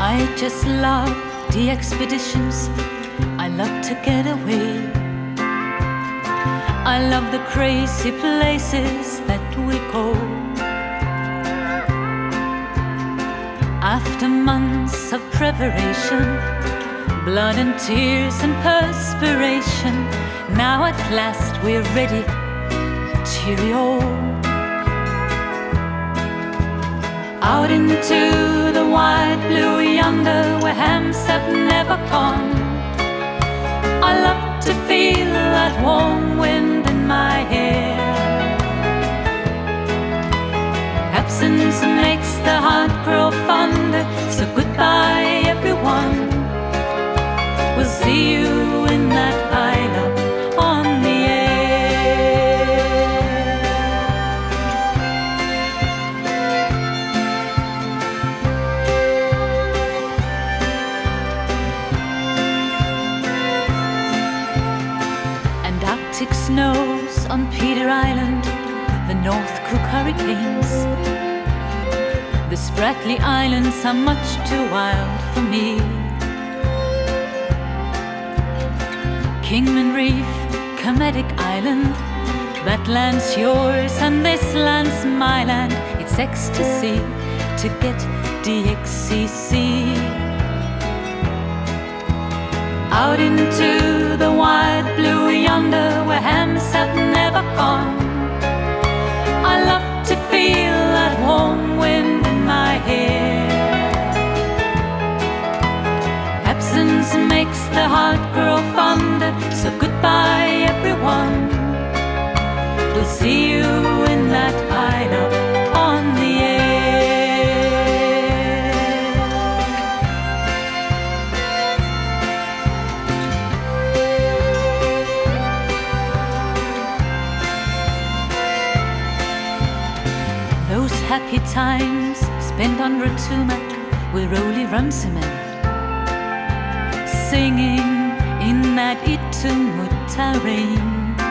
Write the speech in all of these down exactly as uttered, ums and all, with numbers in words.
I just love the expeditions. I love to get away. I love the crazy places that we go. After months of preparation, blood and tears and perspiration, now at last we're ready. Cheerio. Out into the wide blue yonder, where hams have never gone. I love to feel that warm wind in my hair. Absence makes the heart grow fonder, so goodbye everyone. We'll see you in that pile up on the Arctic snows on Peter Island, the North Cook hurricanes. The Spratly Islands are much too wild for me. Kingman Reef, Kermadec Island, that land's yours and this land's my land. It's ecstasy to get D X C C. Out into the wide blue yonder, where hams have never gone. I love to feel that warm wind in my hair. Absence makes the heart grow fonder, so goodbye everyone. We'll see you in that pile up on the air. Those happy times spent on Rotuma with Roly Runciman, singing in that Itumuta rain.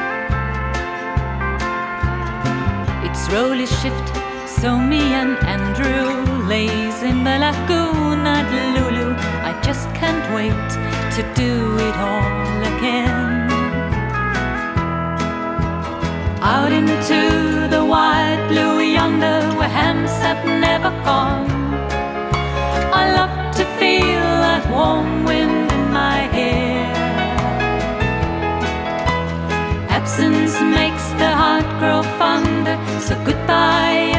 It's Roly's shift, so me and Andrew lays in the lagoon at Lulu. I just can't wait to do it all again. Out into the wide blue yonder, where hams have never gone. I love to feel that warm wind in my hair. Absence makes the heart grow fonder, so goodbye